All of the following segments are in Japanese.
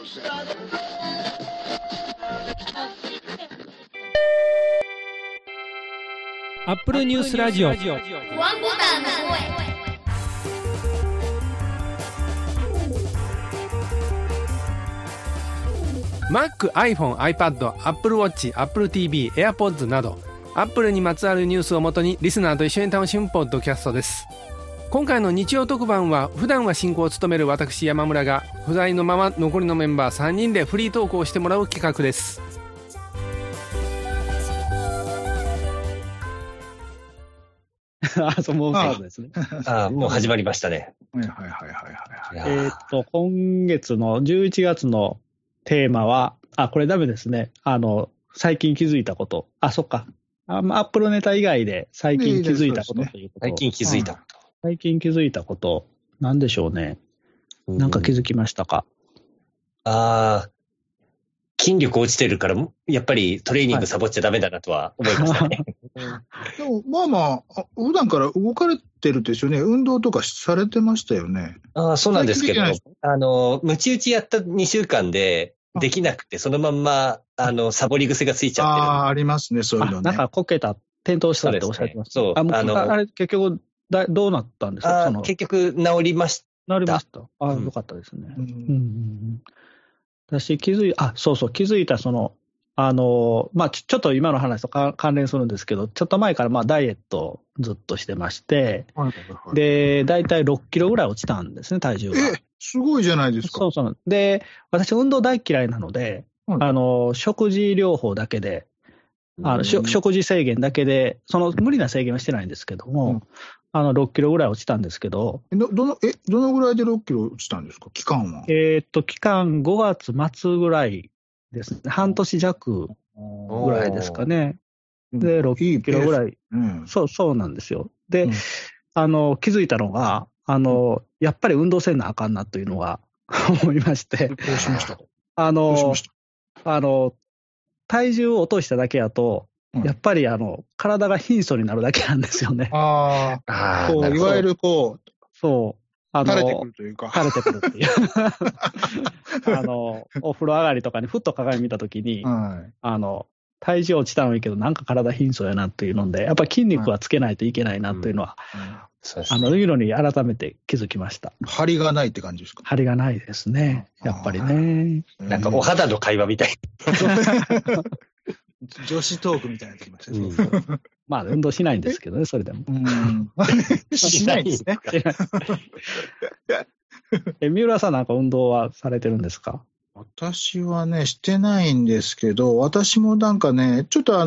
アップルニュースラジオ。 ワンボタンの声。 Mac、iPhone、iPad、Apple Watch、Apple TV、AirPods など Apple にまつわるニュースをもとにリスナーと一緒に楽しむポッドキャストです。今回の日曜特番は、普段は進行を務める私山村が不在のまま残りのメンバー3人でフリートークをしてもらう企画です。 そう、もうスタートですね。 もう始まりましたね。 今月の11月のテーマは、これダメですね。最近気づいたこと。そっか。アップルネタ以外で最近気づいたことということ。 最近気づいたこと。 最近気づいたこと。なんでしょうね。なんか気づきましたか？ 筋力落ちてるから、やっぱりトレーニングサボっちゃダメだなとは思いましたね。 でも普段から動かれてるですよね。運動とかされてましたよね。 そうなんですけど、ムチ打ちやった2週間でできなくて、そのまんま、サボり癖がついちゃってる。 ありますね、そういうのね。 なんかこけた、転倒したっておっしゃってました。 そう。 あれ結局どうなったんですか？ 結局治りました。 治りました。よかったですね。私気づいた、ちょっと今の話と関連するんですけど、ちょっと前からダイエットをずっとしてまして、で、だいたい6キロぐらい落ちたんですね、体重が。 すごいじゃないですか。 そう。で、私運動大嫌いなので、食事療法だけで、食事制限だけで、無理な制限はしてないんですけども、6キロぐらい落ちたんですけど。 どのぐらいで6キロ落ちたんですか？期間は。 期間5月末ぐらいですね。半年弱ぐらいですかね。で、6キロぐらい。そうなんですよ。で、気づいたのが、やっぱり運動せんなあかんなというのが思いまして。 どうしました？ 体重を落としただけやと、やっぱり体が貧相になるだけなんですよね。 いわゆるそう。 垂れてくるというか。 垂れてくるっていう。お風呂上がりとかにふっと鏡見たときに、体重落ちたのいいけど、なんか体貧相やなっていうので、やっぱり筋肉はつけないといけないなというのは、いうのに改めて気づきました。 張りがないって感じですか？ 張りがないですね。やっぱりね。 なんかお肌の会話みたい。 女子トークみたいになってきましたね。 運動しないんですけどね、それでも。 しないですね。 三浦さんなんか運動はされてるんですか？ 私はね、してないんですけど、私もなんかね、ちょっと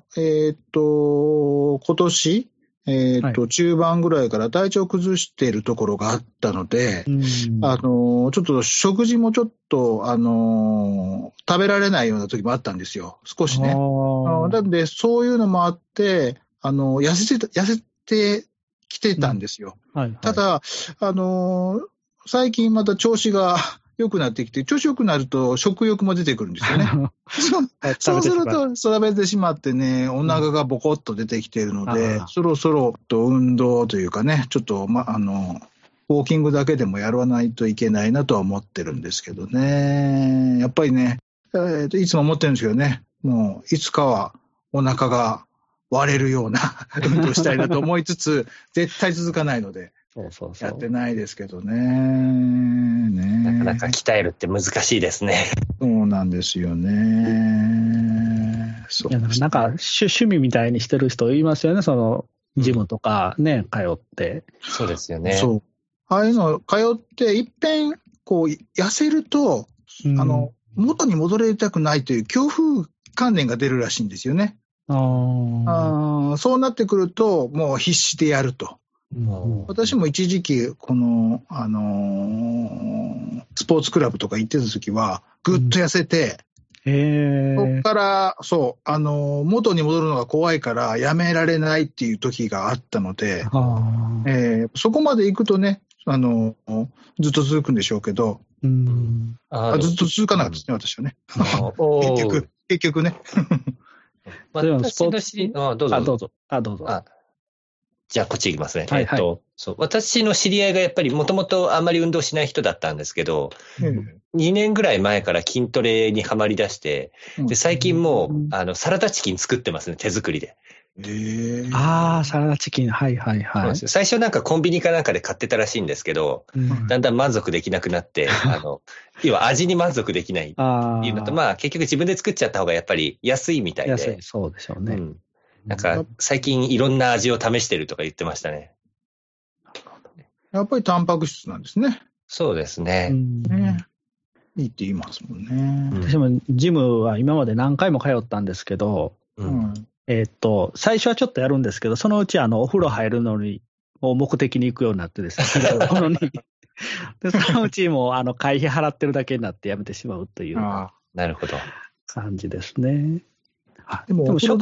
今年、中盤ぐらいから体調崩しているところがあったので、ちょっと食事もちょっと、食べられないような時もあったんですよ。少しね。なんで、そういうのもあって、痩せてきてたんですよ。ただ、最近また調子が良くなってきて、調子良くなると食欲も出てくるんですよね。そうすると、食べてしまってね、お腹がボコッと出てきているので、そろそろ運動というかね、ちょっと、ウォーキングだけでもやらないといけないなとは思ってるんですけどね。やっぱりね、いつも思ってるんですけどね、もう、いつかはお腹が割れるような運動したいなと思いつつ、絶対続かないので。やってないですけどね。 なかなか鍛えるって難しいですね。 そうなんですよね。 なんか趣味みたいにしてる人いますよね。ジムとかね、通って。 そうですよね。 そう。ああいうの通っていっぺん痩せると、元に戻りたくないという恐怖観念が出るらしいんですよね。そうなってくるともう必死でやると。私も一時期、スポーツクラブとか行ってた時は、ぐっと痩せて、そこから、元に戻るのが怖いからやめられないっていう時があったので、そこまで行くとね、ずっと続くんでしょうけど、ずっと続かなかったですね、私はね。結局ね。 私のどうぞ。 どうぞ。 じゃあこっち行きますね。 はいはいそう。私の知り合いがやっぱりもともとあんまり運動しない人だったんですけど、2年ぐらい前から筋トレにはまり出して、で、最近もう、サラダチキン作ってますね、手作りで。 ああ、サラダチキン。はいはいはい。 最初なんかコンビニかなんかで買ってたらしいんですけど、だんだん満足できなくなって、要は味に満足できないっていうのと、まあ結局自分で作っちゃった方がやっぱり安いみたいで。 安い、そうでしょうね。 なんか最近いろんな味を試してるとか言ってましたね。 やっぱりタンパク質なんですね。 そうですね。 いいって言いますもんね。 私もジムは今まで何回も通ったんですけど、最初はちょっとやるんですけど、そのうちお風呂入るのに、目的に行くようになってですね、でそのうちも会費払ってるだけになってやめてしまうというなるほど感じですね。 でも食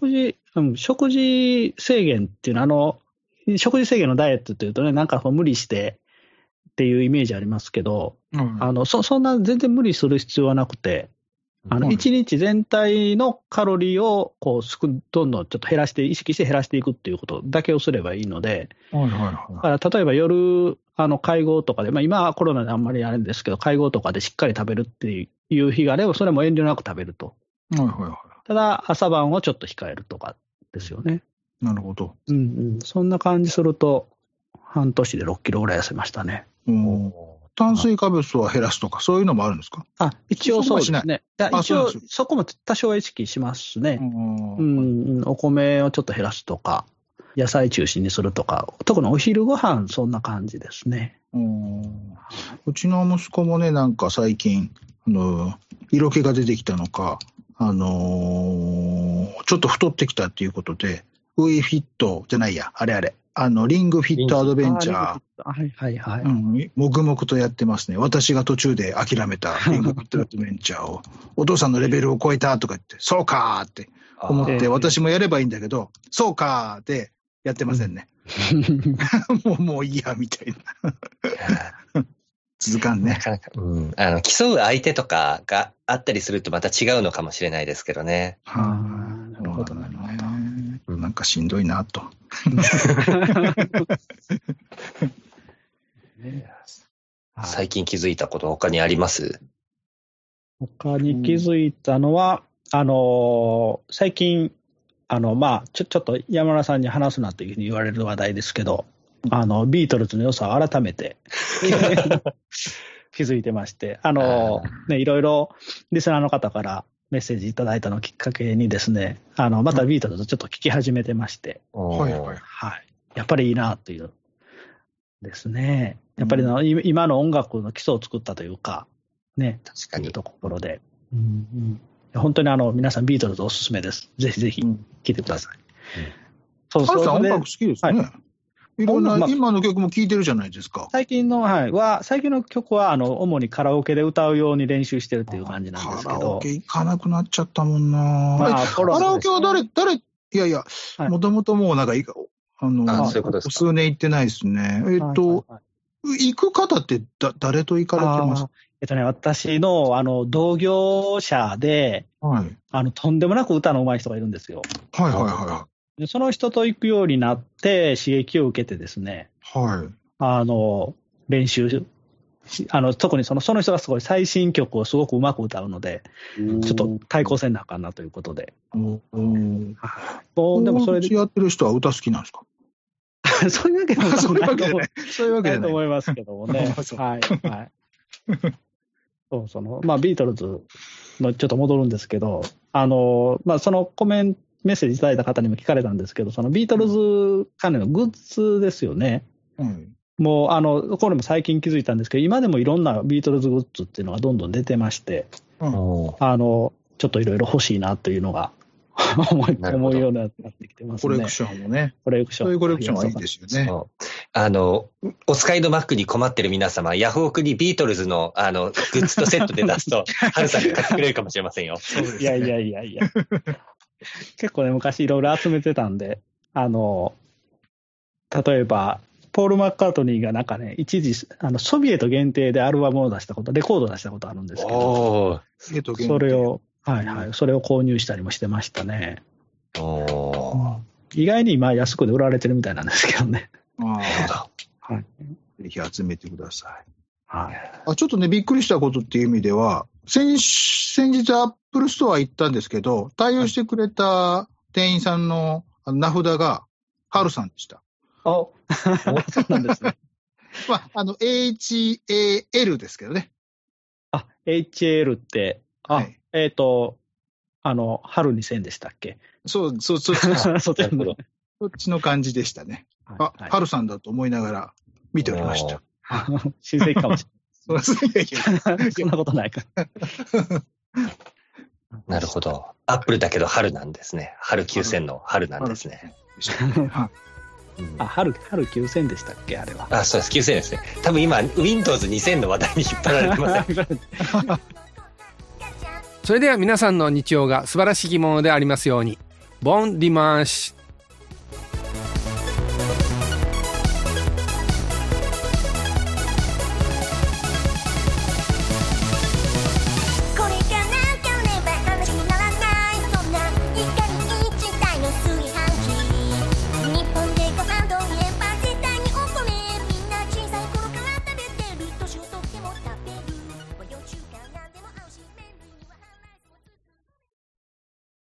事制限っていうのは、食事制限のダイエットというとね、なんか無理してっていうイメージありますけど、そんな全然無理する必要はなくて、1日全体のカロリーをどんどんちょっと減らして、意識して減らしていくっていうことだけをすればいいので、だから例えば夜、会合とかで、今はコロナであんまりあれですけど、会合とかでしっかり食べるっていう日があれば、それも遠慮なく食べると。ただ、朝晩をちょっと控えるとかですよね。 なるほど。 そんな感じすると、半年で6キロぐらい痩せましたね。 炭水化物は減らすとか、そういうのもあるんですか？ 一応そうですね。一応、そこも多少意識しますね。お米をちょっと減らすとか、野菜中心にするとか、特にお昼ご飯そんな感じですね。 うちの息子もね、なんか最近、色気が出てきたのか、ちょっと太ってきたっていうことで、ウィフィットじゃないや、あれ、リングフィットアドベンチャー、黙々とやってますね。私が途中で諦めたリングフィットアドベンチャーを、お父さんのレベルを超えたとか言って、そうかーって思って、私もやればいいんだけど、そうかーってやってませんね。もういいや、みたいな。続かんね。 なかなか、競う相手とかがあったりするとまた違うのかもしれないですけどね。 なるほど。 なんかしんどいなと。 最近気づいたこと他にあります？ 他に気づいたのは、最近、ちょっと山村さんに話すなというふうに言われる話題ですけど、ビートルズの良さを改めて気づいてまして、いろいろリスナーの方からメッセージいただいたのをきっかけにですね、またビートルズちょっと聞き始めてまして、やっぱりいいなというですね。やっぱり今の音楽の基礎を作ったというか、ね、 確かに。 というところで、本当に皆さんビートルズおすすめです。ぜひぜひ聴いてください。 ハルさん音楽好きですね。いろんな、今の曲も聴いてるじゃないですか。 最近の曲は、主にカラオケで歌うように練習してるっていう感じなんですけど。 カラオケ行かなくなっちゃったもんな。カラオケは誰、もともともうなんか、数年行ってないですね。行く方って誰と行かれてます？ 私の、同業者で、とんでもなく歌の上手い人がいるんですよ。その人と行くようになって刺激を受けてですね、練習、特にその人がすごい最新曲をすごくうまく歌うので、ちょっと対抗せんなあかんなということで。 でもそれでやってる人は歌好きなんですか？ そういうわけではないそういうわけでないと思いますけどもね。ビートルズのちょっと戻るんですけど、そのメッセージいただいた方にも聞かれたんですけど、そのビートルズ関連のグッズですよね。もう、これも最近気づいたんですけど、今でもいろんなビートルズグッズっていうのがどんどん出てまして、ちょっといろいろ欲しいなというのが思うようになってきてますね。 コレクションもね。 そういうコレクションはいいですよね。 お使いの Mac に困ってる皆様、ヤフオクにビートルズのグッズとセットで出すと、ハルさんが買ってくれるかもしれませんよ。 いや。結構ね、昔いろいろ集めてたんで、例えば、ポール・マッカートニーがなんかね、一時、ソビエト限定でアルバムを出したこと、レコードを出したことあるんですけど、それを購入したりもしてましたね。 意外に今安くで売られてるみたいなんですけどね。 はい。ぜひ集めてください。はい。ちょっとね、びっくりしたことっていう意味では、先日アップルストア行ったんですけど、対応してくれた店員さんの名札が、ハルさんでした。 そうなんですね。 HAL ですけどね。 HAL って、 はい、 春に線でしたっけ？ そう、そっちの感じでしたね。ハルさんだと思いながら見ておりました。 親戚かもしれない。そんなことないか。 なるほど。アップルだけど春なんですね。春9000の春なんですね。 春9000でしたっけあれは。 そうです、9000ですね。多分今、Windows 2000の話題に引っ張られてません。 それでは皆さんの日曜が素晴らしきものでありますように。ボンディマーシュ。